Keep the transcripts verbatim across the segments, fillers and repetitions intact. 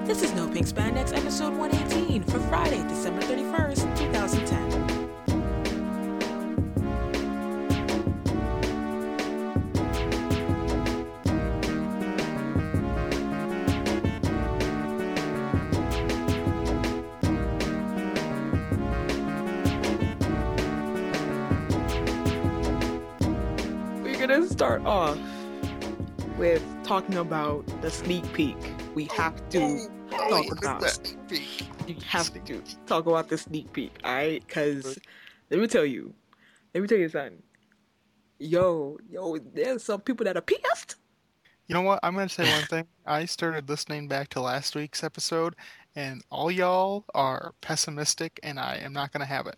This is No Pink Spandex, episode one eighteen for Friday, December thirty-first, twenty ten. We're gonna start off with talking about the sneak peek. We have to talk about you have to talk about the sneak peek, alright? Because let me tell you, let me tell you something. Yo, yo, there's some people that are pissed. You know what? I'm going to say one thing. I started listening back to last week's episode, and all y'all are pessimistic, and I am not going to have it.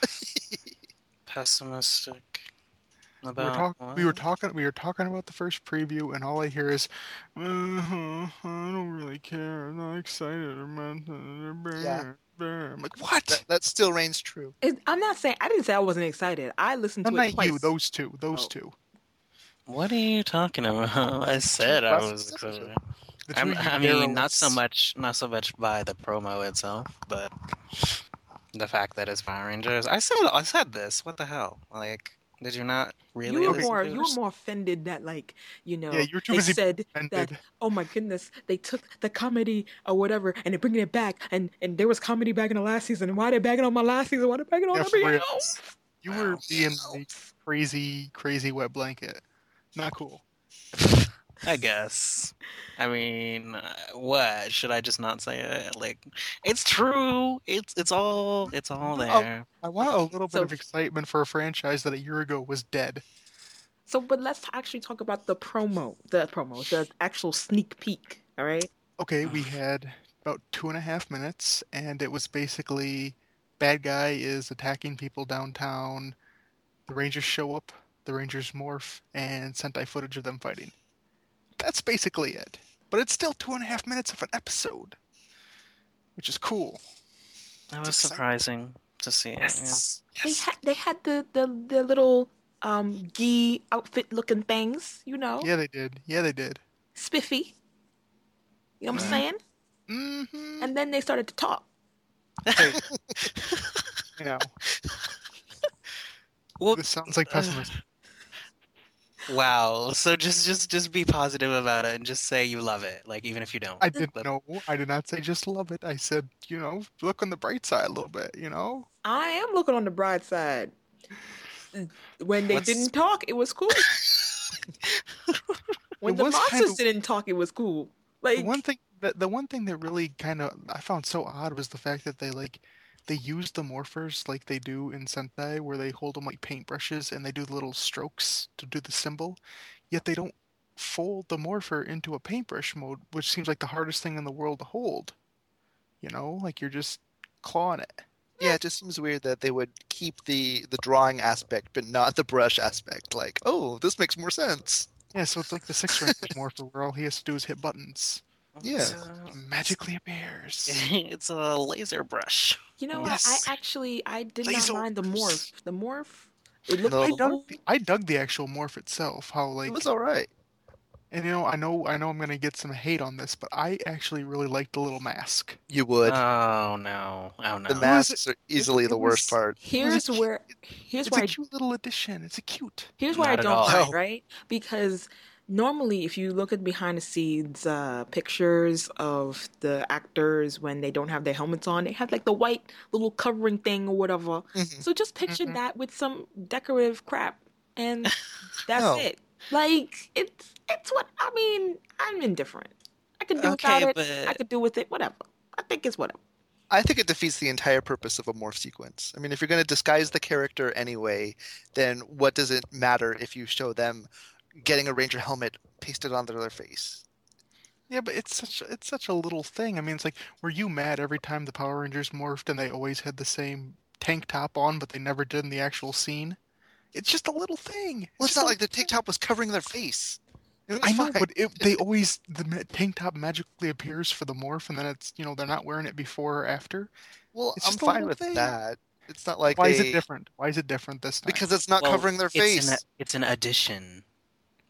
Pessimistic We were, about talk- what? we were talking. We were talking about the first preview, and all I hear is, uh-huh, "I don't really care. I'm not excited." Yeah. I'm like, what? That, that still reigns true. It, I'm not saying, I didn't say I wasn't excited. I listened No, to it not twice. you. Those two. Those Oh. two. What are you talking about? I said I Last was episode. excited. The two I'm, of you I mean, not derelict. so much, not so much by the promo itself, but the fact that it's Power Rangers. I said, I said this. What the hell? Like, did you not really? You were listen more, to you it? were more offended that, like, you know, Yeah, you were too they busy said offended. that, oh my goodness, they took the comedy or whatever and they're bringing it back, and and there was comedy back in the last season. Why are they bagging on my last season? Why are they bagging on Yeah, for everything real. else? You were being like crazy, crazy wet blanket. Not cool. I guess. I mean, uh, what should I just not say it? Like, it's true. It's it's all it's all Oh, there. I want a little bit So- of excitement for a franchise that a year ago was dead. So, but let's actually talk about the promo, the promo, the actual sneak peek. All right. Okay, we had about two and a half minutes, and it was basically bad guy is attacking people downtown. The Rangers show up, the Rangers morph, and Sentai footage of them fighting. That's basically it. But it's still two and a half minutes of an episode, which is cool. That was It's exciting. surprising to see. it, Yes. They Yes. had they had the the, the little um gi outfit looking things, you know, Yeah, they did. Yeah, they did. spiffy. You know what I'm Mhm. saying? Mm-hmm. And then they started to talk. Hey, you know, Well, this sounds like pessimism. wow. So just just just be positive about it and just say you love it, like even if you don't. I didn't But- know. I did not say just love it. I said, you know, look on the bright side a little bit, you know? I am looking on the bright side. When they What's- didn't talk, it was cool. When It the was monsters kind of- didn't talk, it was cool. Like The one thing that the one thing that really kind of I found so odd was the fact that they like they use the morphers like they do in Sentai, where they hold them like paintbrushes and they do the little strokes to do the symbol, yet they don't fold the morpher into a paintbrush mode, which seems like the hardest thing in the world to hold. You know, like you're just clawing it. Yeah, it just seems weird that they would keep the the drawing aspect, but not the brush aspect. Like, oh, this makes more sense. Yeah, so it's like the Six Rangers morpher, where all he has to do is hit buttons. Yeah. It's a, He magically appears. it's a laser brush. you know, Yes. I, I actually I did Laser. not mind the morph. The morph, it looked No. I cool. dug, the, I dug the actual morph itself. How like It was all right. And you know, I know, I know, I'm gonna get some hate on this, but I actually really liked the little mask. You would. Oh no! Oh no! the ma- masks are easily it the worst was- part. Here's a where here's It's where a I cute little addition. It's a cute. Here's where I Not at don't all. mind, No. right? Because normally, if you look at behind the scenes uh, pictures of the actors when they don't have their helmets on, they have like the white little covering thing or whatever. Mhm. So just picture Mhm. that with some decorative crap, and that's No. it. Like it's it's what I mean. I'm indifferent. I could do Okay, without it. but- I could do with it. Whatever. I think it's whatever. I think it defeats the entire purpose of a morph sequence. I mean, if you're going to disguise the character anyway, then what does it matter if you show them getting a Ranger helmet pasted onto their face? Yeah, but it's such it's such a little thing. I mean, it's like, were you mad every time the Power Rangers morphed and they always had the same tank top on, but they never did in the actual scene? It's just a little thing. Well, it's just not a- like the tank top was covering their face. It was I know, fine. but it, they always the ma- tank top magically appears for the morph, and then it's you know they're not wearing it before or after. Well, it's I'm just a fine little with thing. that. It's not like Why they... is it different? Why is it different this time? Because it's not Well, covering their it's face. An, it's an addition.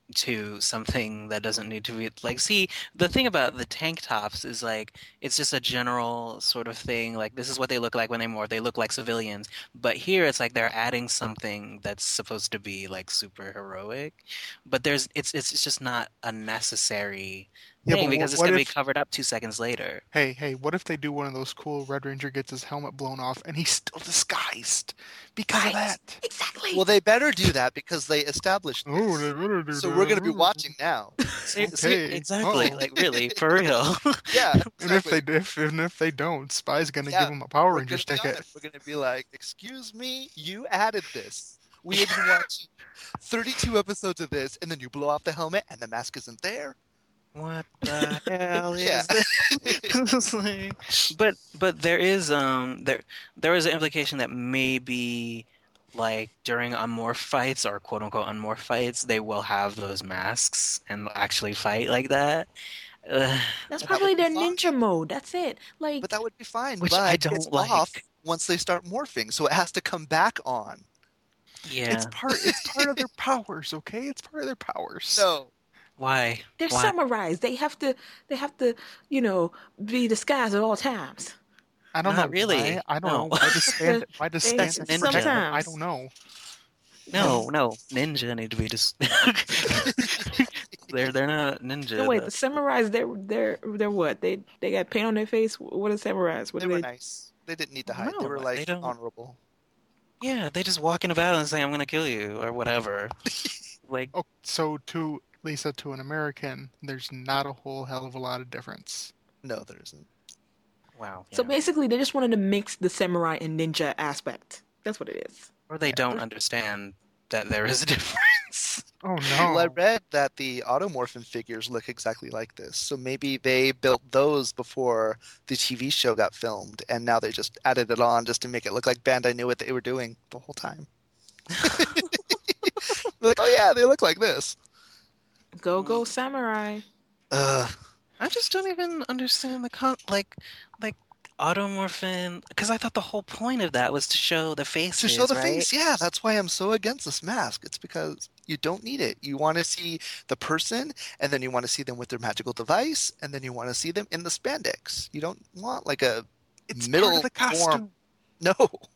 to something that doesn't need to be like, see, the thing about the tank tops is like it's just a general sort of thing, like this is what they look like when they morph, they look like civilians, but here it's like they're adding something that's supposed to be like super heroic, but there's it's it's, it's just not a necessary Yeah, thing but because wh- it's what gonna be if- covered up two seconds later. Hey, hey, what if they do one of those cool Red Ranger gets his helmet blown off and he's still disguised because Right. of that? Exactly. Well, they better do that because they established this. Oh, they better do So that. we're going to be watching now. See- see- Okay. exactly, Uh-oh. like really, for real. Yeah, And if exactly. they if, and if they don't, Spy's gonna Yeah, give him a Power We're Rangers gonna be on ticket. it. We're going to be like, excuse me, you added this. We have been watching thirty-two episodes of this, and then you blow off the helmet, and the mask isn't there. What the hell is Yeah. this? It's like- but but there is um there there is an implication that maybe like during unmorph fights or quote unquote unmorph fights they will have those masks and actually fight like that. Ugh, That's That probably would be their fine. ninja mode. That's it. Like, But that would be fine. Which but I don't it's like. off once they start morphing, so it has to come back on. yeah. It's part it's part of their powers, okay? It's part of their powers. No. Why? they're Why? samurais. They have to. They have to. You know, be disguised at all times. I don't Not know really. why. I don't No. know. Why does stand why does They- stand That's for ninja. that? I Sometimes. don't know. No, no, ninja need to be just. they're they're not ninja. No, wait. The That's- samurais. They're they're they're what? They they got paint on their face. What are samurais? What They do were they? nice. They didn't need to hide. No, they were they like don't. honorable. Yeah, they just walking about and saying, "I'm gonna kill you" or whatever. Like, Oh, so to Lisa, to an American, there's not a whole hell of a lot of difference. No, there isn't. wow. So yeah. basically, they just wanted to mix the samurai and ninja aspect. That's what it is. Or they don't understand that there is a difference. Oh Well, I no. read that the automorphin figures look exactly like this. So maybe they built those before the T V show got filmed, and now they just added it on just to make it look like Bandai knew what they were doing the whole time. They're like, oh yeah, they look like this. Go go samurai. Ugh. I just don't even understand the con like like automorphin because I thought the whole point of that was to show the faces, To show the right? face, yeah, that's why I'm so against this mask. It's because you don't need it. You want to see the person, and then you want to see them with their magical device, and then you want to see them in the spandex. You don't want like a It's middle part of the costume. form. No.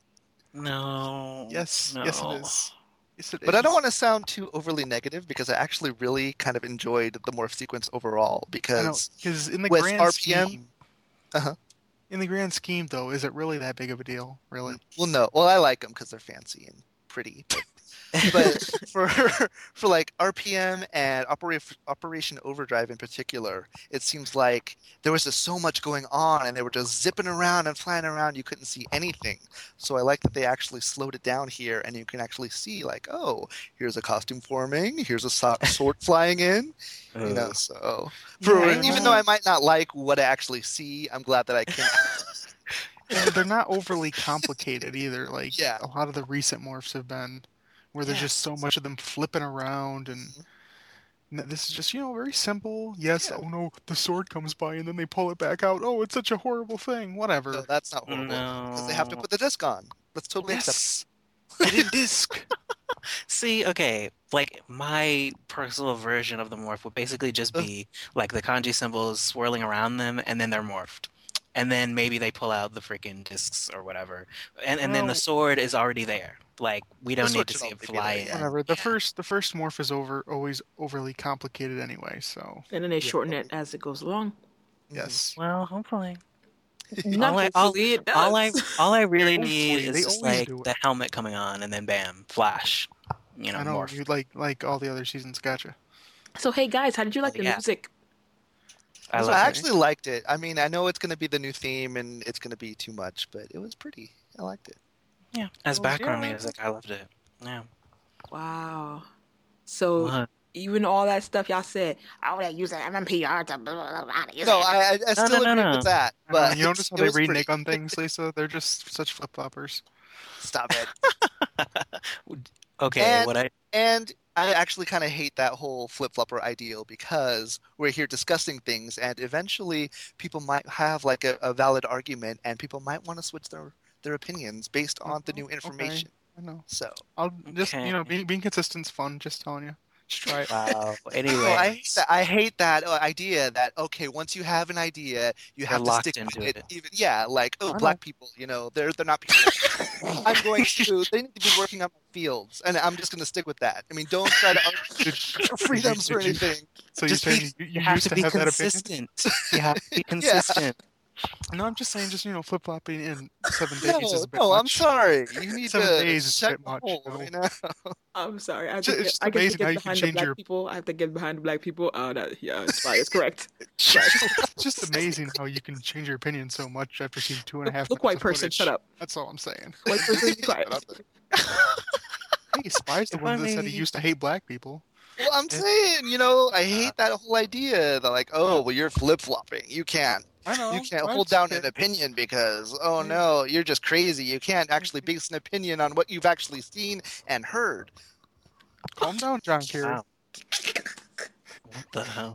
No. Yes, no. yes it is. Yes, it But I is. don't want to sound too overly negative because I actually really kind of enjoyed the morph sequence overall I know, because because in the with grand R P M scheme, Uh-huh. in the grand scheme, though, is it really that big of a deal? Really? well, no, well, I like them because they're fancy and pretty. But, but for for like R P M and Opera, Operation Overdrive in particular, it seems like there was just so much going on, and they were just zipping around and flying around. You couldn't see anything. So I like that they actually slowed it down here, and you can actually see like, oh, here's a costume forming, here's a so- sword flying in. You know, Ugh. so for Yeah, I even know. though I might not like what I actually see, I'm glad that I can. And they're not overly complicated either. Like Yeah. a lot of the recent morphs have been, where there's Yeah. just so much of them flipping around, and n- this is just you know very simple. Yes, Yeah. oh no, the sword comes by and then they pull it back out. Oh, it's such a horrible thing. Whatever. No, that's not horrible because they have to No. put the disc on. That's totally acceptable. Yes, get in disc. See, okay, like my personal version of the morph would basically just be like the kanji symbols swirling around them, and then they're morphed. And then maybe they pull out the freaking discs or whatever. And and then the Well- sword is already there. Like, we don't sword need to should see it already be fly there, in. yeah. Whatever. The first the first morph is over always overly complicated anyway. So And then they Yeah. shorten it as it goes along. yes. Well, hopefully. Not All I- all- hopefully it does. All I all I really Hopefully, need is they just always like do it. the helmet coming on, and then bam, flash. You know, I know morph. you like like all the other seasons. Gotcha. So hey guys, how did you like Oh, the yeah. music? I So love I it. actually liked it. I mean, I know it's going to be the new theme and it's going to be too much, but it was pretty. I liked it. Yeah, as Well, background yeah. music, I loved it. Yeah. Wow. So What? even all that stuff y'all said, I would use an M M P R to blah, blah, blah, blah, use No, it. I, I, I No, still no, no, agree no. with that. I know, But you notice how it they was pretty. renege on things, Lisa? They're just such flip floppers. Stop it. Okay, And- what I And I actually kind of hate that whole flip flopper ideal because we're here discussing things, and eventually people might have like a, a valid argument, and people might want to switch their their opinions based on the new Okay. information. I know. So I'll just Okay. you know being being consistent's fun. Just telling you. Just try it. Wow. Oh, Anyway, I hate that. I hate that uh, idea that okay, once you have an idea, you have You're to locked stick into with it. it. Even yeah, like I oh, know. black people, you know, they're they're not people. I'm going to. They need to be working on my fields, and I'm just going to stick with that. I mean, don't try to argue for freedoms or Did you- anything. So Just you're be- saying you, you you have used to to be have that opinion? consistent. You have to be Yeah. consistent. No, I'm just saying, just you know, flip flopping in seven days No, is a bit no, I'm much. sorry. You need Seven to days is a check bit the much, hole you know? right now. I'm sorry. I have Ju- to it's get, just I get to amazing get how you can behind the change black your- people. I have to get behind the black people. Oh, that yeah, it's fine. It's correct. It's just amazing how you can change your opinion so much after seeing two and a half Look, minutes white of person, footage. shut up. That's all I'm saying. White person, be quiet. Hey, Spy's the If one I that said he may- used to hate black people. Well, I'm saying, you know, I hate that whole idea that like, oh, well, you're flip flopping. You can't. I know. You can't I'm hold just down kidding. an opinion because, oh Yeah. no, you're just crazy. You can't actually base an opinion on what you've actually seen and heard. Calm down, John Kerry. Wow. What the hell?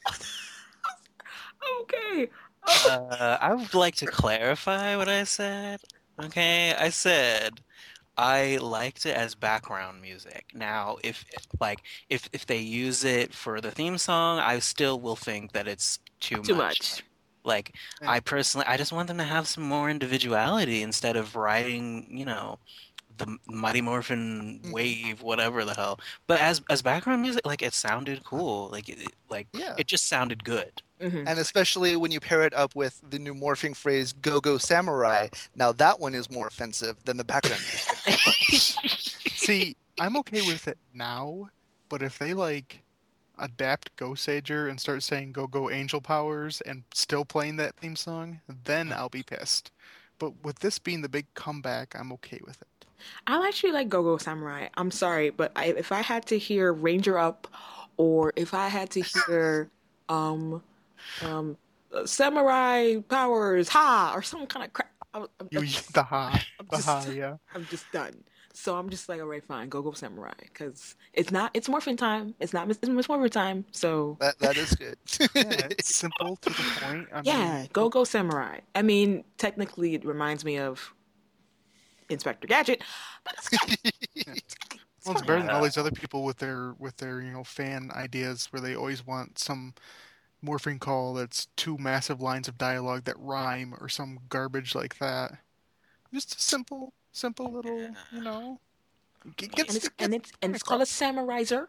Okay. Uh, I would like to clarify what I said. Okay, I said I liked it as background music. Now, if like if if they use it for the theme song, I still will think that it's too, Too much. much. Like Yeah. I personally, I just want them to have some more individuality instead of writing, you know, the Mighty Morphin Mhm. wave, whatever the hell. But as as background music, like it sounded cool. Like it, it- like Yeah. it just sounded good. Mhm. And especially when you pair it up with the new morphing phrase "Go Go Samurai." Now that one is more offensive than the background music. See, I'm okay with it now, but if they like adapt Go Sager and start saying "Go Go Angel Powers" and still playing that theme song, then I'll be pissed. But with this being the big comeback, I'm okay with it. I actually like Go Go Samurai. I'm sorry, but I, if I had to hear Ranger Up, or if I had to hear um um uh, Samurai Powers Ha or some kind of crap, I'm, I'm, You I'm use just, the ha, I'm the just- ha, yeah. I'm just done. So I'm just like, all right, fine, Go Go Samurai, because it's not it's morphin time. It's not it's Miss Morphin time. So That that is good. Yeah, it's simple to the point. I yeah, mean, Go Go Samurai. I mean, technically, it reminds me of Inspector Gadget, but it's well, it's fine. better than all these other people with their with their you know fan ideas where they always want some morphing call that's two massive lines of dialogue that rhyme or some garbage like that. Just a simple, simple little, you know. Get, get, and it's get- and it's and it's called a Samuraiser.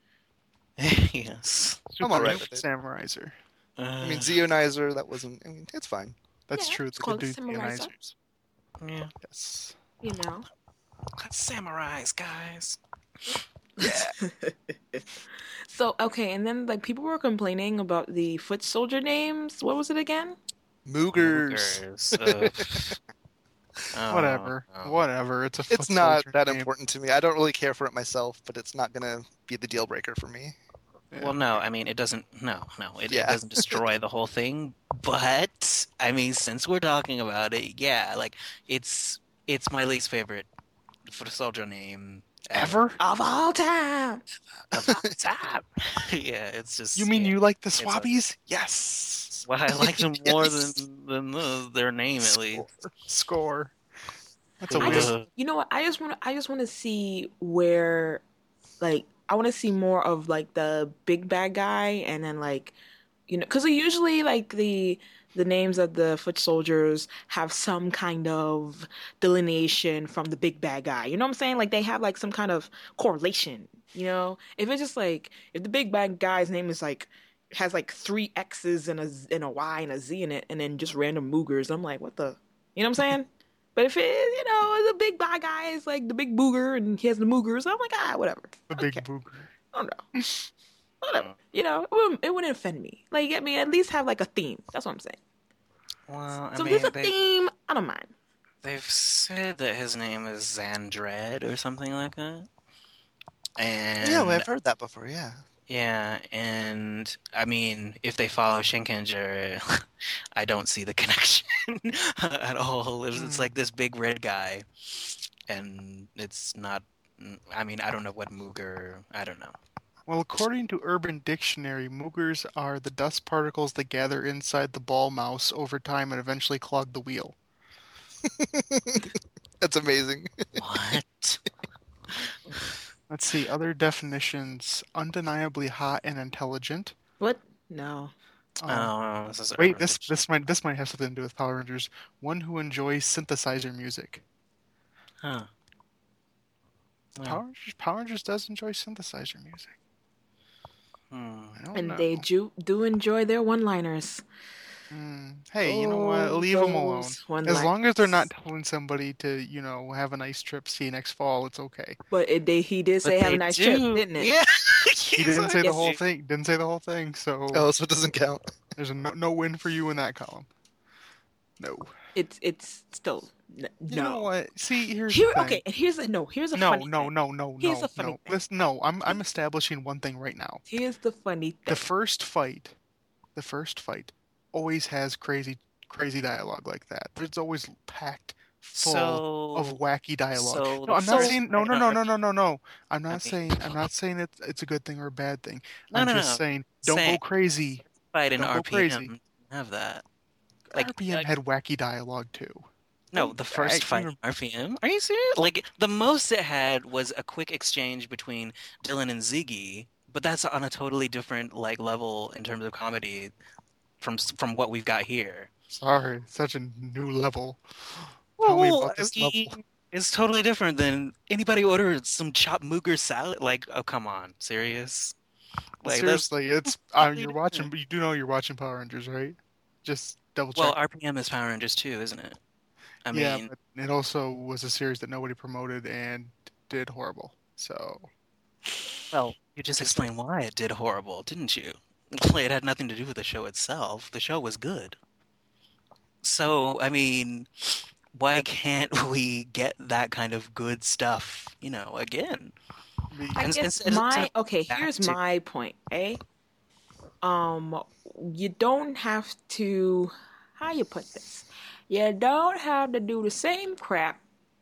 Yes. I'm all right Super with it. Samuraiser. I mean, Uh, Zeonizer. That wasn't. I mean, it's fine. That's Yeah, true. it's They called could do Samuraiser. ionizers. yeah. Yes. You know. Samurais, guys. So okay, and then like people were complaining about the foot soldier names. What was it again? Moogers. Moogers, ugh. Oh, Whatever. no. Whatever. It's a It's foot not soldier that name. important to me. I don't really care for it myself, but it's not gonna be the deal breaker for me. Yeah. Well, no, I mean it doesn't. No, no, it, it Yeah. doesn't destroy the whole thing. But I mean, since we're talking about it, yeah, like it's it's my least favorite foot soldier name Ever? Of all time. of all time. Yeah, it's just. You mean yeah. you like the It's a- Swabbies? Yes. Well, I like them more Yes. than than the, their name at least. Score. That's a I win. just, Ugh. you know what? I just want to. I just want to see where, like, I want to see more of like the big bad guy, and then like, you know, because usually like the the names of the foot soldiers have some kind of delineation from the big bad guy. You know what I'm saying? Like they have like some kind of correlation. You know, if it's just like if the big bad guy's name is like has like three X's and a Z- and a Y and a Z in it, and then just random Moogers, I'm like, what the? You know what I'm saying? But if it is, you know, the big bad guy is like the big booger and he has the Moogers, I'm like, ah, whatever. The big Okay. booger. I don't know. Whatever. You know, it wouldn't, it wouldn't offend me. Like, I mean, at least have like a theme. That's what I'm saying. Well, I So mean, if there's a they, theme, I don't mind. they've said that his name is Xandred or something like that. And Yeah, well, I've heard that before. Yeah. yeah, and I mean, if they follow Shinkenger, I don't see the connection at all. It's, it's Hmm. like this big red guy, and it's not. I mean, I don't know what Mooger. I don't know. Well, according to Urban Dictionary, moogers are the dust particles that gather inside the ball mouse over time and eventually clog the wheel. That's amazing. What? Let's see, other definitions. Undeniably hot and intelligent. What? No. Um, Oh, this is wait, Urban this Dictionary. this might this might have something to do with Power Rangers. One who enjoys synthesizer music. Huh. Well, Power Rangers, Power Rangers does enjoy synthesizer music. hmm. I don't And know. they do, do enjoy their one-liners. Hmm. Hey, you know what? Oh, Leave them alone. those As long as they're not one-liners. telling somebody to, you know, have a nice trip, see you next fall, it's okay. But it, they, he did But say have a they nice trip, do. didn't it? Yeah. He didn't say the Yes. whole thing. Didn't say the whole thing. So Oh, so it doesn't count. there's a no, no win for you in that column. No. It's it's still n- You know no. what? See, here's Here, the thing. okay, and here's a no. Here's a No, funny no, thing. no, no, Here's no, a funny no. thing. Listen, no, I'm I'm establishing one thing right now. Here's the funny thing. The first fight, the first fight, always has crazy, crazy dialogue like that. It's always packed full So, of wacky dialogue. so No, the I'm not first saying no, fight no, on no, no, R P no, no, no. I'm I not mean, saying I'm not saying it's it's a good thing or a bad thing. no, I'm no, just no. saying don't go Saying crazy. fight in Don't go crazy. R P M have that. Like, R P M like had wacky dialogue too. no, the I, first fight you in R P M. Are you serious? Like the most it had was a quick exchange between Dylan and Ziggy, but that's on a totally different like level in terms of comedy from from what we've got here. sorry, such a new level. Tell me Well, about I this level. mean, it's totally different than anybody ordered some chopped mooger salad. Like, oh, come on, serious? Like, that's Seriously, it's uh, totally you're watching, different. but you do know you're watching Power Rangers, right? Just double Well, check. R P M is Power Rangers too, isn't it? I Yeah, mean, but it also was a series that nobody promoted and did horrible. So well, you just just explained why it did horrible, didn't you? It had nothing to do with the show itself. The show was good. So, I mean, why can't we get that kind of good stuff, you know, again? the I And guess instead instead my of okay. back Here's to my point. Eh? Um, you don't have to. How you put this? You don't have to do the same crap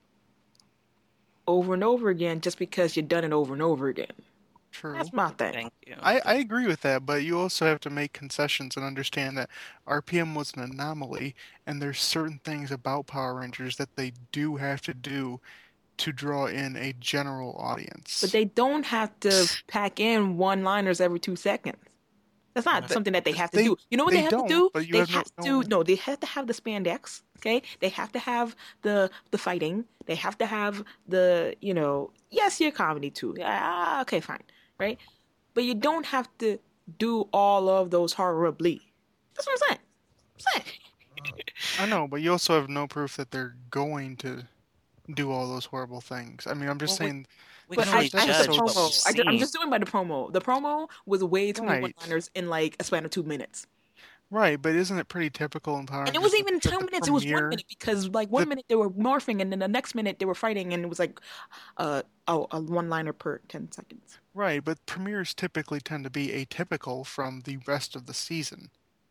over and over again just because you've done it over and over again. true. That's my thing. thank you. I, I agree with that, but you also have to make concessions and understand that R P M was an anomaly, and there's certain things about Power Rangers that they do have to do to draw in a general But audience. they don't have to pack in one-liners every two seconds. That's not But something that they have to They do. You know what they they have to don't, do? but you They have no have no. to no, they have to have the spandex, okay? They have to have the the fighting. They have to have the, you know, yes, your comedy too. Ah, okay, fine, right? But you don't have to do all of those horribly. That's what I'm saying. I'm saying. I know, but you also have no proof that they're going to do all those horrible things. I mean, I'm just Well, we saying we the But can I, only first I had the judge episode, what we've promo. I, ju- I'm seen. just doing by the promo. The promo was way too many right, one-liners in like a span of two minutes. right, but isn't it pretty typical in Power And it Rangers wasn't that, even that two the minutes, it was one premiere, minute because like one the minute they were morphing and then the next minute they were fighting and it was like uh oh a one liner per ten seconds. right, but premieres typically tend to be atypical from the rest of the season.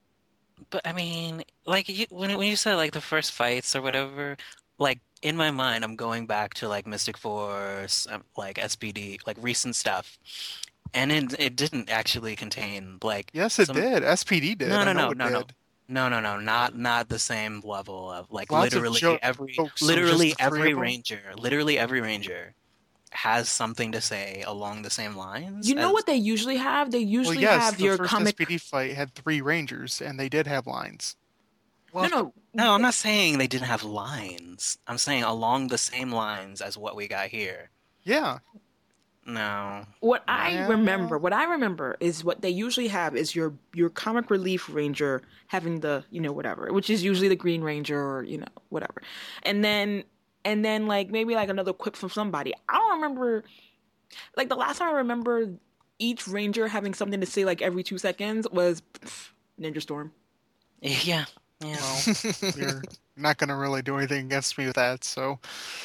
But I mean, like you, when when you said like the first fights or whatever, like in my mind, I'm going back to like Mystic Force, um, like S P D, like recent stuff, and it it didn't actually contain like Yes, it some. did. S P D did. No, I no, know no, it no, no, did. no, no, no, not not the same level of like Lots of literally jokes. every So just literally the three every of them. ranger, literally every ranger has something to say along the same lines You know as what they usually have? They Well, usually yes, have the your first comic. S P D fight had three Rangers, and they did have lines. No, well, no. no, I'm not saying they didn't have lines. I'm saying along the same lines as what we got here. Yeah, No. What I yeah. remember, what I remember is what they usually have is your your comic relief ranger having the, you know, whatever, which is usually the Green Ranger or, you know, whatever. And then and then like maybe like another quip from somebody. I don't remember like the last time I remember each ranger having something to say like every two seconds was pff, Ninja Storm. Yeah. Yeah. Well, you're not gonna really do anything against me with that, so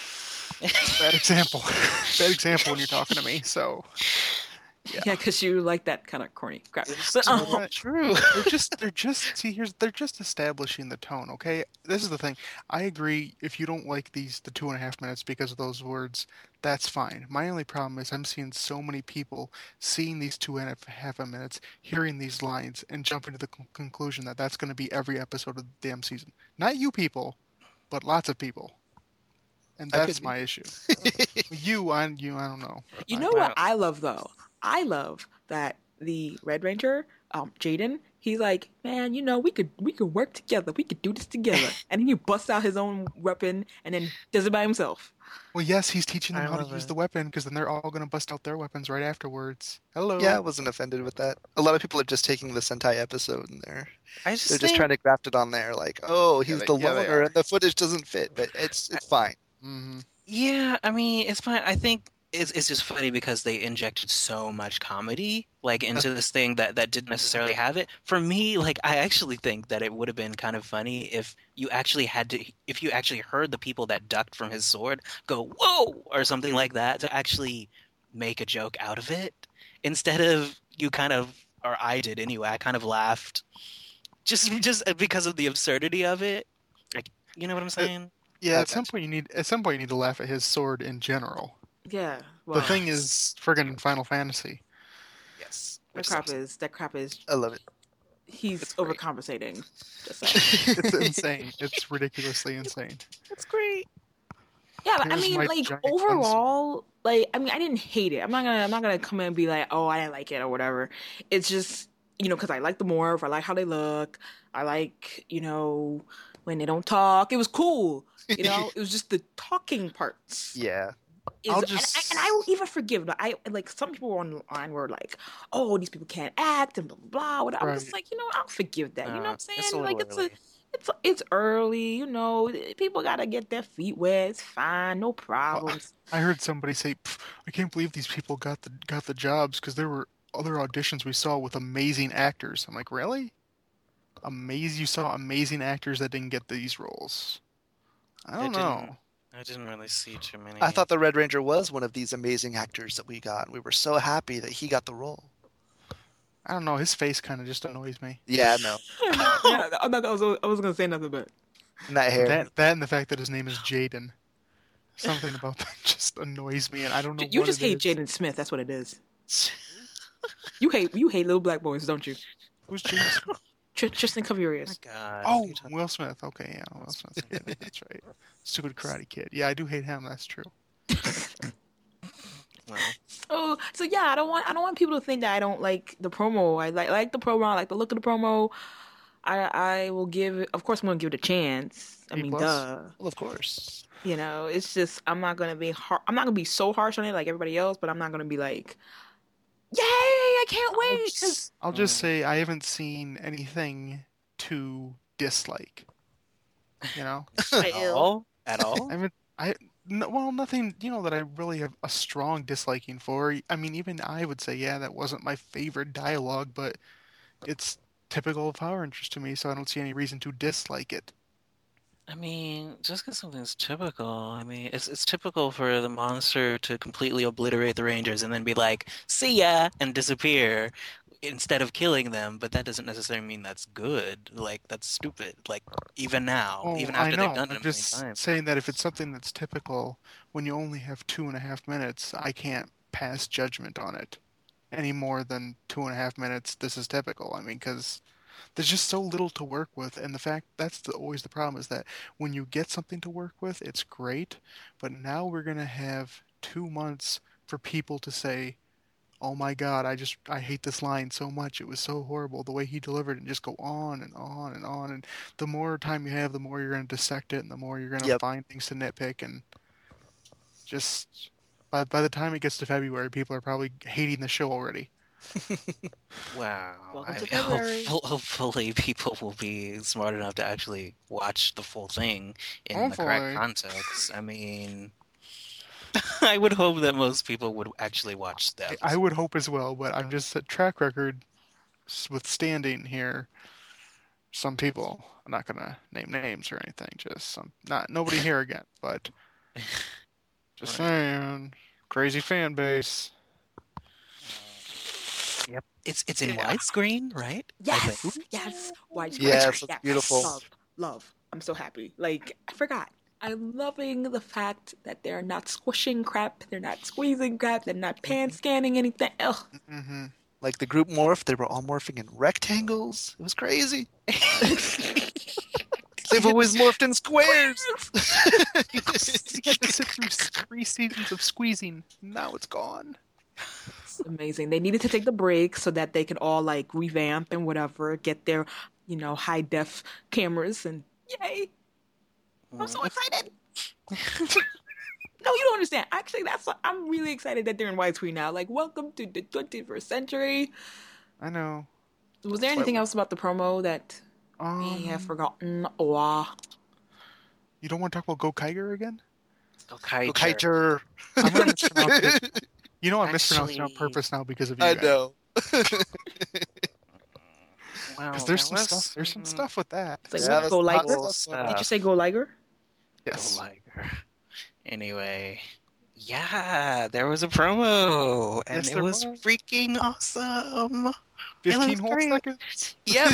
bad example. Bad example when you're talking to me. So yeah. Yeah, because you like that kind of corny crap. It's But You know um, what? true. They're just they're just see here's they're just establishing the tone, okay? This is the thing. I agree if you don't like these the two and a half minutes because of those words, that's fine. My only problem is I'm seeing so many people seeing these two and a half minutes, hearing these lines, and jumping to the con- conclusion that that's going to be every episode of the damn season. Not you people, but lots of people. and I that's could be. my issue. you, I, you, I don't know. You I- know Wow. what I love though? I love that the Red Ranger, um, Jaden, he's like, man, you know, we could we could work together. We could do this together. And then he busts out his own weapon and then does it by himself. Well, yes, he's teaching them I how to love use it. the weapon because then they're all going to bust out their weapons right afterwards. Hello. Yeah, I wasn't offended with that. A lot of people are just taking the Sentai episode and they're I just they're think just trying to graft it on there, like, oh, he's they- the yeah, they loner are. and the footage doesn't fit, but it's it's fine. hmm Yeah, I mean, it's fine. I think it's it's just funny because they injected so much comedy like into this thing that that didn't necessarily have it. For me, like I actually think that it would have been kind of funny if you actually had to if you actually heard the people that ducked from his sword go whoa or something like that to actually make a joke out of it instead of you kind of or I did anyway. I kind of laughed just just because of the absurdity of it. Like, you know what I'm saying? Yeah, I at some gotcha. point you need at some point you need to laugh at his sword in general. Yeah. The Well, thing is, friggin' Final Fantasy. Yes. that crap is that crap is I love it. he's It's great. overcompensating. Just saying. It's insane. It's ridiculously insane. That's great. Yeah, but I Here's mean, my like giant overall, like I mean, I didn't hate it. I'm not gonna, I'm not gonna come in and be like, oh, I didn't like it or whatever. It's just, you know, because I like the morph, I like how they look, I like, you know, when they don't talk. It was cool, you know. It was just the talking parts. Yeah. Is, I'll and- just- and, and I will even forgive. But I like some people online were like, oh, these people can't act and blah blah blah. Whatever. I'm just Right. like, you know, I'll forgive that. You know Uh, what I'm saying? it's a like little it's early. a it's it's early, you know. People gotta get their feet wet. It's fine, no problems. I heard somebody say, "Pff, "I can't believe these people got the got the jobs because there were other auditions we saw with amazing actors." I'm like, really? Amazing! You saw amazing actors that didn't get these roles. I don't They know. didn't- I didn't really see too many. I thought the Red Ranger was one of these amazing actors that we got. We were so happy that he got the role. I don't know. His face kind of just annoys me. Yeah, no. yeah, I, thought I was I was gonna say nothing, but And that hair. That that and the fact that his name is Jaden. Something about that just annoys me, and I don't know. you what just it hate is. Jaden Smith. That's what it is. You hate you hate little black boys, don't you? Who's Jaden Smith? Tr- Tristan Oh my Cavurius. God. Oh, what are you talking- Will Smith. Okay, yeah, Will Smith. Okay, that's right. Stupid Karate Kid. Yeah, I do hate him. That's true. well, Oh, so yeah, I don't want I don't want people to think that I don't like the promo. I like like the promo. I like the look of the promo. I I will give it. Of course, I'm gonna give it a chance. I A mean, plus? duh. Well, of course. You know, it's just I'm not gonna be har- I'm not gonna be so harsh on it like everybody else, but I'm not gonna be like, yay! I can't I'll wait. 'cause- just, I'll just Mm. say I haven't seen anything to dislike. You know, at all? At all? I haven't. I no, well, nothing. You know that I really have a strong disliking for. I mean, even I would say, yeah, that wasn't my favorite dialogue, but it's typical of Power Rangers to me, so I don't see any reason to dislike it. I mean, just because something's typical, I mean, it's it's typical for the monster to completely obliterate the Rangers and then be like, "See ya," and disappear instead of killing them. But that doesn't necessarily mean that's good. Like that's stupid. Like even now, Oh, even I after know. they've done it I'm a million just times. saying that if it's something that's typical, when you only have two and a half minutes, I can't pass judgment on it any more than two and a half minutes. This is typical. I mean, because there's just so little to work with, and the fact that's the, always the problem is that when you get something to work with, it's great. But now we're gonna have two months for people to say, "Oh my God, I just I hate this line so much. It was so horrible the way he delivered it," and just go on and on and on. And the more time you have, the more you're gonna dissect it, and the more you're gonna Yep. find things to nitpick. And just by by the time it gets to February, people are probably hating the show already. Wow. Welcome I to mean, February. hopeful- hopefully, people will be smart enough to actually watch the full thing in the correct Hopefully. context. I mean, I would hope that most people would actually watch the I- episode. I would hope as well, but I'm just a track record s- withstanding here. Some people, I'm not gonna name names or anything. Just some, not nobody here again, but just Right. saying, crazy fan base. Yep. It's it's in Yeah. widescreen, right? I Yes, think. yes. Widescreen. Yes, it's beautiful. Love, love. I'm so happy. Like I forgot. I'm loving the fact that they're not squishing crap, they're not squeezing crap, they're not pan scanning anything. Ugh. hmm Like the group morph, they were all morphing in rectangles. It was crazy. They've always morphed in squares. had to sit through three seasons of squeezing. Now it's gone. It's amazing. They needed to take the break so that they could all like revamp and whatever, get their, you know, high def cameras, and yay! I'm so excited. No, you don't understand. Actually, that's what, I'm really excited that they're in widescreen now. Like, welcome to the twenty-first century. I know. Was there anything else about the promo that Um, we have forgotten? Wow. You don't want to talk about Go Kiger again? Go Go Kiter. Kiter. I'm gonna mispronounce it. You know I'm mispronouncing it on Actually- purpose now because of you I guys. know. Wow, Because there's there some was- stuff. There's some stuff with that. It's like, Yeah, what, that's Go hot Liger? stuff. Did you say Go Liger? Yes. Go Liger. Anyway, yeah, there was a promo, and Yes, it there was was. freaking awesome. Fifteen was whole great. seconds. Yep.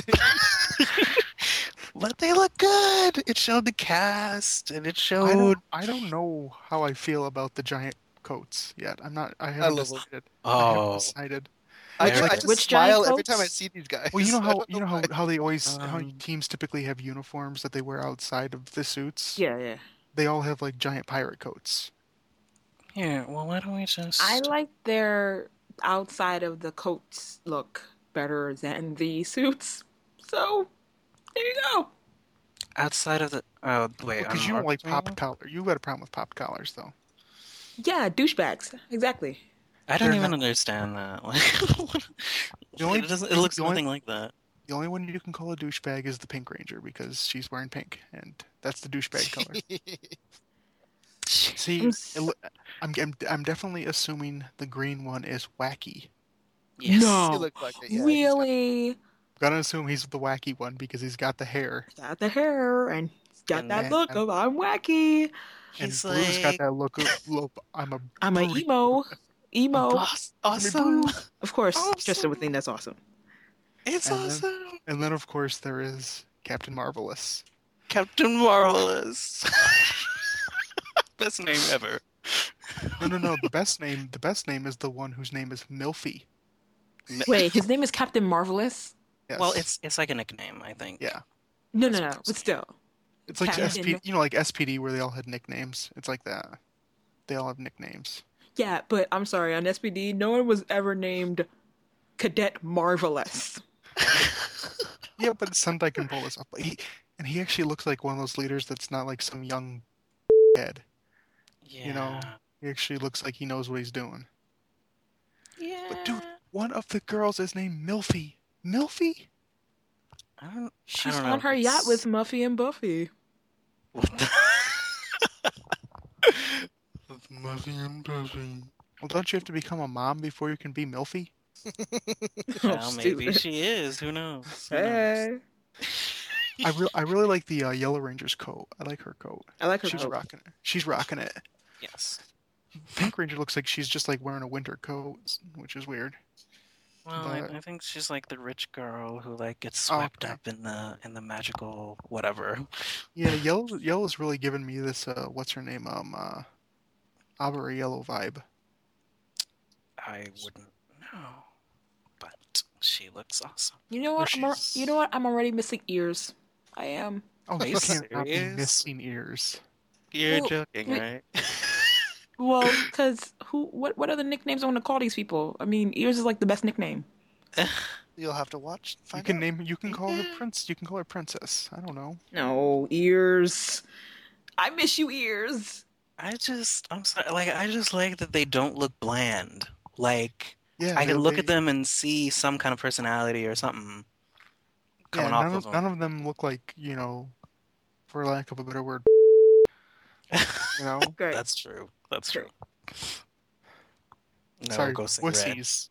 But they look good. It showed the cast, and it I showed. don't. I don't know how I feel about the giant coats yet. I'm not. I haven't love 'em. decided. I haven't Oh, decided. I, There ju- it I is. just Which giant smile every coats? time I see these guys. Well, you know I how don't you know how, why. how they always how Um, teams typically have uniforms that they wear outside of the suits. Yeah, yeah. They all have like giant pirate coats. yeah. Well, why don't we just? I like their outside of the coats look better than the suits. So, there you go. outside of the. Oh wait, Because on you don't like Arctic popped Mania? collar. You got a problem with popped collars though. Yeah, douchebags. Exactly. I don't They're even not- understand that. Like, The only- it doesn't. It looks the only- nothing like that. The only one you can call a douchebag is the Pink Ranger because she's wearing pink, and that's the douchebag color. See, I'm it s- lo- I'm, I'm I'm definitely assuming the green one is wacky. Yes. No. He looked like it, yeah, he's got- Really? Gotta assume he's the wacky one because he's got the hair, Got the hair and got And that then- look of I'm wacky. and He's Blue's got like, that look of look. I'm a I'm a broody- emo. Emo. "Aw- awesome. Of course, Awesome. Tristan would think that's awesome. It's And then- awesome. And then of course there is Captain Marvelous. Captain Marvelous. Best name ever. No, no, no. The best name, the best name is the one whose name is Milfy. Wait, his name is Captain Marvelous? Yes. Well, it's it's like a nickname, I think. yeah. No, no, no. But still. It's like Captain- S P D, you know, like S P D where they all had nicknames. It's like that. They all have nicknames. Yeah, but I'm sorry, on S P D, no one was ever named Cadet Marvelous. Yeah, but Sentai can pull this up. He, and he actually looks like one of those leaders that's not like some young head. Yeah. You know, he actually looks like he knows what he's doing. Yeah. But dude, one of the girls is named Milfy. Milfy? I don't. She's don't on know. her yacht It's- with Muffy and Buffy. What the- Muffy and Buffy. Well, don't you have to become a mom before you can be Milfy? Well, maybe stupid. she is. Who knows? Who knows? Hey. I re- I really like the uh, Yellow Ranger's coat. I like her coat. I like her She's coat. rocking it. She's rocking it. Yes. Pink Ranger looks like she's just like wearing a winter coat, which is weird. Well, I, But- I think she's like the rich girl who like gets Oh, swept okay. up in the in the magical whatever. Yeah, Yellow Yellow's really giving me this uh what's her name? Um uh Aubrey Yellow vibe. I wouldn't know, but she looks awesome. You know what? I'm al- she's- you know what? I'm already missing ears. I am. Oh, Are you you can't not be serious? missing ears. You're Well, joking, wait. right? Well, because who? What? What other nicknames I want to call these people? I mean, ears is like the best nickname. You'll have to watch. You Find can out. name you can call her prince. You can call her princess. I don't know. No ears. I miss you, ears. I just, I'm sorry, like I just like that they don't look bland. Like Yeah, I can they- look they- at them and see some kind of personality or something Yeah, coming none off of, of them. none of them look like you know, for lack of a better word. You know, Great. That's true. That's true. No, sorry, go sing Red. wussies.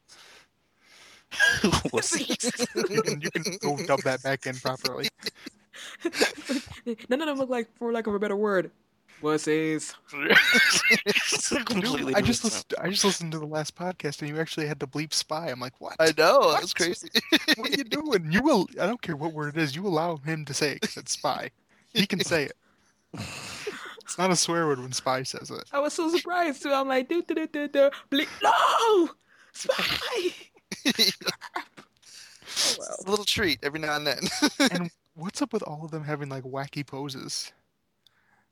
Wussies. You can you can go dub that back in properly. None of them look like, for lack of a better word, wussies. It's a Dude, completely I just different listened, I just listened to the last podcast and you actually had to bleep spy. I'm like, what? I know. What? That's crazy. What are you doing? You will. I don't care what word it is. You allow him to say it 'cause it's spy. He can say it. It's not a swear word when spy says it. I was so surprised too. I'm like, do do do do do. Bleep. No, spy. Oh well. It's a little treat every now and then. And what's up with all of them having like wacky poses?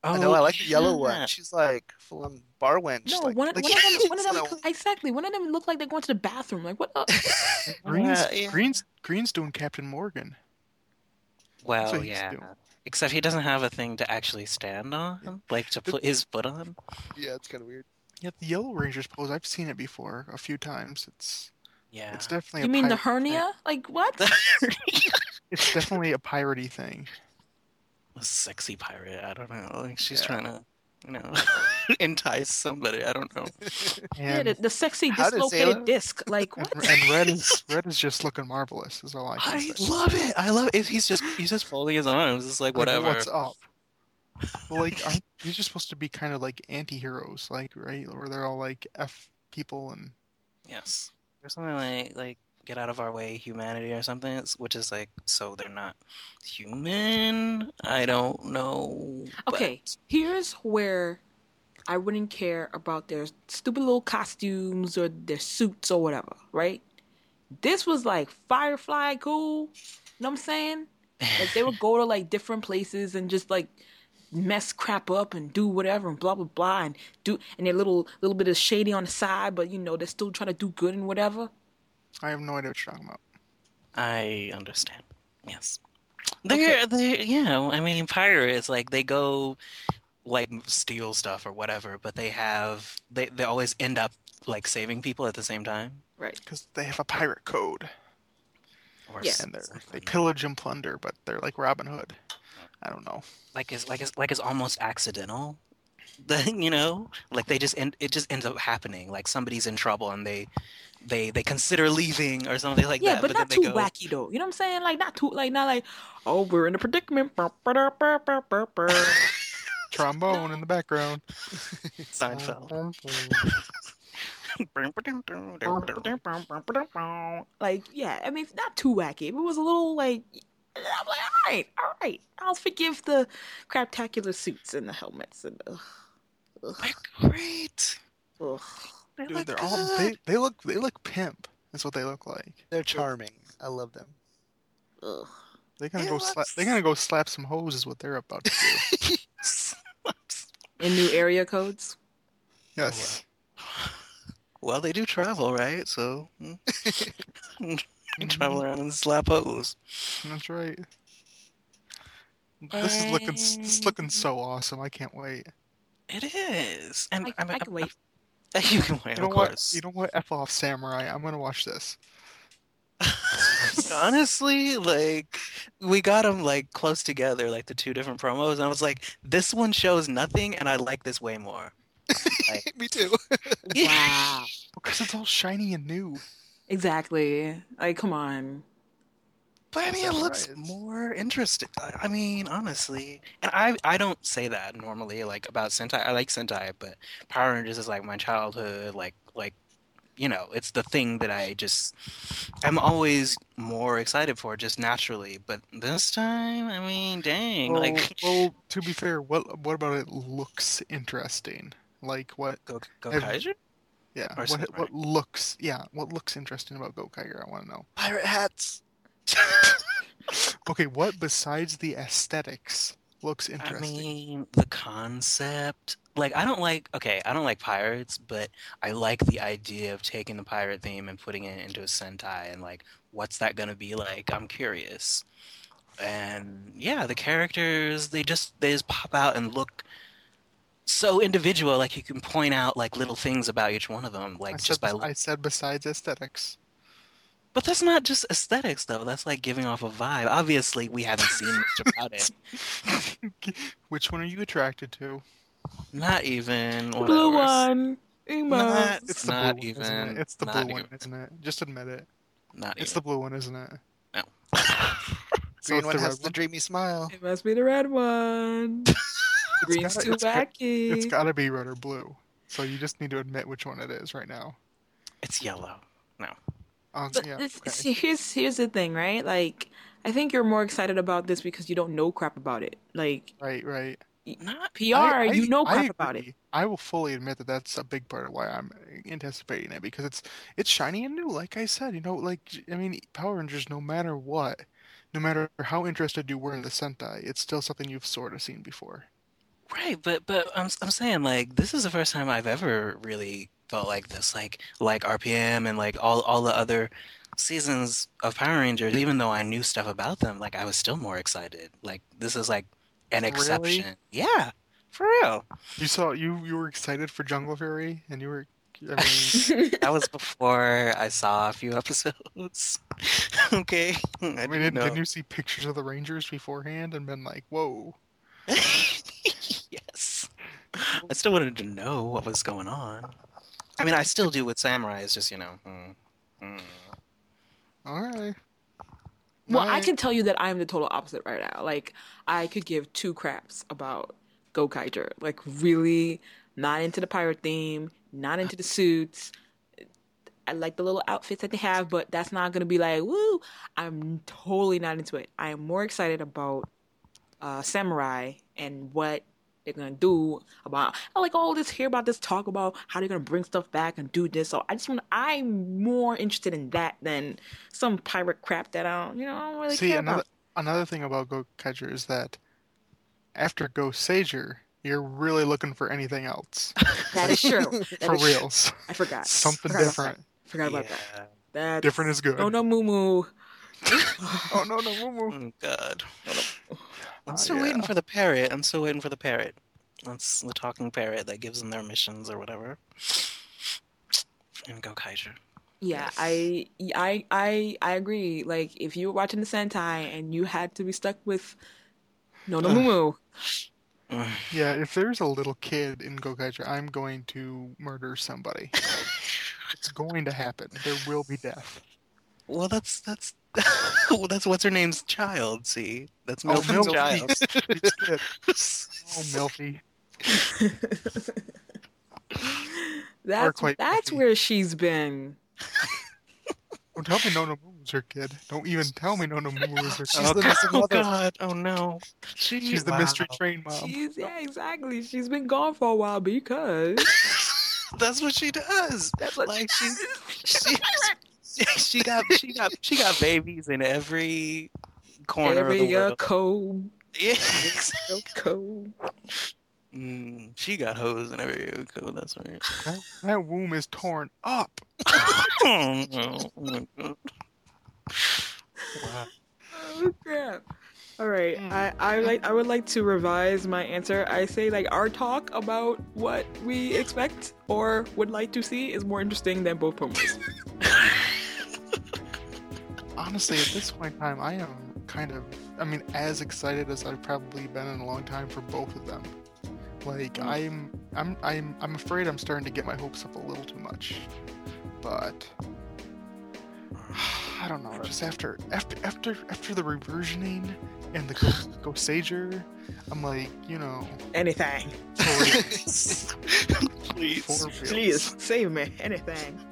I know Oh I like the yellow one. yeah. She's like full on bar wench. No, Like, one like one of them one of it's them not exactly one of them look like they're going to the bathroom. Like what? The, Green's Yeah, yeah. Green's Green's doing Captain Morgan. That's Well, what he's yeah. doing. Except he doesn't have a thing to actually stand on, like to The- put his foot on. yeah, it's kind of weird. Yeah, the Yellow Ranger's pose. I've seen it before a few times. It's Yeah. it's definitely you a mean the pirate thing. hernia? Like what? It's definitely a piratey thing. A sexy pirate. I don't know. Like she's Yeah. trying to, you know, entice somebody. I don't know. Yeah, And the, the sexy How does dislocated Sailor- disc. Like and, what? and Red is Red is just looking marvelous. Is all I can I say. love it. I love it. He's just he's just folding his arms. It's like Like, whatever. what's up? Well, like, aren't these just supposed to be kind of like anti-heroes, like, right? Or they're all like F people and Yes. There's something like like get out of our way, humanity or something. It's, which is like so they're not human. I don't know. but- Okay, here's where I wouldn't care about their stupid little costumes or their suits or whatever, right? This was like Firefly cool. You know what I'm saying? Like they would go to like different places and just like mess crap up and do whatever and blah blah blah and do and they're little little bit of shady on the side, but you know they're still trying to do good and whatever. I have no idea what you're talking about. I understand. Yes. They're they yeah, I mean pirates like they go like steal stuff or whatever, but they have they they always end up like saving people at the same time. Right. Because they have a pirate code Or Yeah. and they're they something. pillage and plunder, but they're like Robin Hood. I don't know. like it's like it's like it's almost accidental. The, you know, like they just end it just ends up happening. Like somebody's in trouble and they they they consider leaving or something like Yeah, that. but, but not then too they go, wacky though. You know what I'm saying? Like not too like not like oh we're in a predicament. Trombone in the background. Seinfeld. Like, yeah, I mean, not too wacky. If it was a little, like, I'm like, all right, all right. I'll forgive the craptacular suits and the helmets and, ugh, ugh, They're great. ugh. They Dude, look they're all good. they, they look they look pimp. That's what they look like. They're charming. I love them. Ugh. They're gonna Yeah, go slap. let's- They're gonna go slap some hoes. Is what they're about to do. In new area codes. Yes. Well, they do travel, right? So mm. they travel around and slap hoes. That's right. This is looking this is looking so awesome. I can't wait. It is, and I, I, mean, I can wait. you can wait, You know of what? course. You know what? F off, Samurai. I'm gonna watch this. Honestly, like we got them like close together, like the two different promos, and I was like, this one shows nothing, and I like this way more. Like, Me too. Wow. Because it's all shiny and new. Exactly. Like, come on. but I mean, it looks Samurai is- more interesting. I, I mean, honestly, and I I don't say that normally, like about Sentai. I like Sentai, but Power Rangers is like my childhood, like like. You know, it's the thing that I just I'm always more excited for just naturally. But this time, I mean, dang, Well, like well, to be fair, what what about it looks interesting? Like what? Go Go Have- Kaiser? Yeah. Or What Samurai. what looks? Yeah. What looks interesting about Gokaiger? I want to know. Pirate hats. Okay. What besides the aesthetics looks I interesting? mean, the concept. Like, I don't like, okay, I don't like pirates, but I like the idea of taking the pirate theme and putting it into a Sentai and, like, what's that gonna be like? I'm curious. And yeah, the characters, they just, they just pop out and look so individual. Like, you can point out, like, little things about each one of them, I like, said, just by. bes- I said besides aesthetics. But that's not just aesthetics, though. That's, like, giving off a vibe. Obviously, we haven't seen much about it. Which one are you attracted to? Not even. The blue whatever. one. Emo. Not- It's the Not blue one, isn't even- it? It's the not blue one, even. isn't it? Just admit it. Not It's even. the blue one, isn't it? No. So Green it's one the has red the one? dreamy smile. It must be the red one. Green's gotta- too it's got- wacky. It's got to be red or blue. So you just need to admit which one it is right now. It's yellow. Um, But yeah. this, okay. see, here's here's the thing, right? Like, I think you're more excited about this because you don't know crap about it. Like Right, right. Not P R, I- I- you know I crap about it. agree. I will fully admit that that's a big part of why I'm anticipating it because it's it's shiny and new. Like I said, you know, like I mean, Power Rangers. No matter what, no matter how interested you were in the Sentai, it's still something you've sort of seen before. Right, but but I'm I'm saying like this is the first time I've ever really felt like this, like like R P M and like all all the other seasons of Power Rangers. Even though I knew stuff about them, like I was still more excited. Like this is like an Really? exception. Yeah, for real. You saw you you were excited for Jungle Fury, and you were. I mean, That was before I saw a few episodes. Okay, I I mean, didn't didn't, know. didn't you see pictures of the Rangers beforehand and been like, "Whoa"? Yes. I still wanted to know what was going on. I mean, I still do with Samurai. It's just, you know. Mm, mm. All right. Well, All I right. can tell you that I'm the total opposite right now. Like, I could give two craps about Gokaiger. Like, really not into the pirate theme, not into the suits. I like the little outfits that they have, but that's not going to be like, woo. I'm totally not into it. I am more excited about uh, Samurai and what they're going to do about, I like all this, hear about this talk about how they're going to bring stuff back and do this. So I just want, I'm more interested in that than some pirate crap that I don't, you know, I don't really See, care another about. another thing about Gokaiger is that after Ghost Sager, you're really looking for anything else. That is true. That For is- reals. I forgot. Something Forgot about different. that. Forgot about that. Yeah. That's, Different is good. No, no, moo moo. Oh no, no, moo moo. Oh, God. I'm Oh, still yeah. waiting for the parrot. I'm still waiting for the parrot. That's the talking parrot that gives them their missions or whatever. And Gokaiger. Yeah, Yes. I, I, I, I agree. Like, if you were watching the Sentai and you had to be stuck with no, no, moo moo. Mm. Yeah, if there's a little kid in Gokaiger, I'm going to murder somebody. It's going to happen. There will be death. Well, that's that's well, that's what's her name's child. See, that's Oh, Milton's Milty. child. It's good. Oh, Milty. That's quite that's picky. where she's been. Don't tell me no no moo is her kid. Don't even tell me no no moo is her She's Oh, kid. the missing oh mother. God! Oh no! She, She's the wow. mystery train mom. She's yeah, exactly. She's been gone for a while because That's what she does. that's what Like she, she, she got she got she got babies in every corner of the every uh, world. code, Yeah. code. Mm, she got hoes in every code. That's right. That, that womb is torn up. Oh no! Oh my God. Wow. Oh crap! All right, Mm. I I like I would like to revise my answer. I say like our talk about what we expect or would like to see is more interesting than both promos. Honestly, at this point in time, I am kind of, I mean, as excited as I've probably been in a long time for both of them. Like, Mm. I'm, I'm, I'm, I'm afraid I'm starting to get my hopes up a little too much. But I don't know. Just after, after, after, after the reversioning and the Go, Go Sager, I'm like, you know, Anything, for real. Please. For real. please save me. Anything.